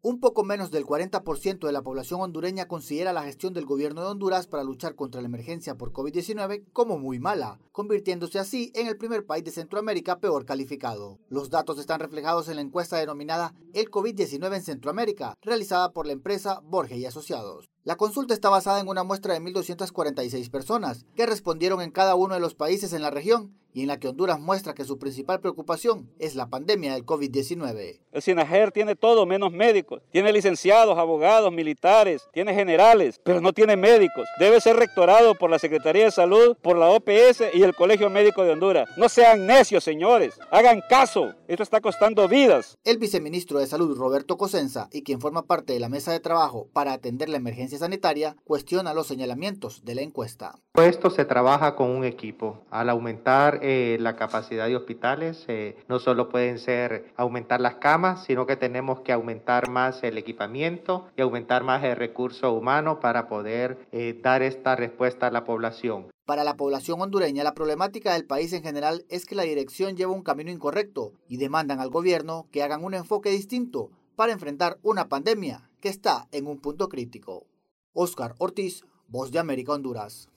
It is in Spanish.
Un poco menos del 40% de la población hondureña considera la gestión del gobierno de Honduras para luchar contra la emergencia por COVID-19 como muy mala, convirtiéndose así en el primer país de Centroamérica peor calificado. Los datos están reflejados en la encuesta denominada El COVID-19 en Centroamérica, realizada por la empresa Borges y Asociados. La consulta está basada en una muestra de 1.246 personas que respondieron en cada uno de los países en la región y en la que Honduras muestra que su principal preocupación es la pandemia del COVID-19. El SINAGER tiene todo menos médicos, tiene licenciados, abogados, militares, tiene generales, pero no tiene médicos. Debe ser rectorado por la Secretaría de Salud, por la OPS y el Colegio Médico de Honduras. No sean necios, señores, hagan caso, esto está costando vidas. El viceministro de Salud, Roberto Cosenza, y quien forma parte de la mesa de trabajo para atender la emergencia sanitaria, cuestiona los señalamientos de la encuesta. Esto se trabaja con un equipo. Al aumentar la capacidad de hospitales, no solo pueden ser aumentar las camas, sino que tenemos que aumentar más el equipamiento y aumentar más el recurso humano para poder dar esta respuesta a la población. Para la población hondureña, la problemática del país en general es que la dirección lleva un camino incorrecto y demandan al gobierno que hagan un enfoque distinto para enfrentar una pandemia que está en un punto crítico. Óscar Ortiz, Voz de América, Honduras.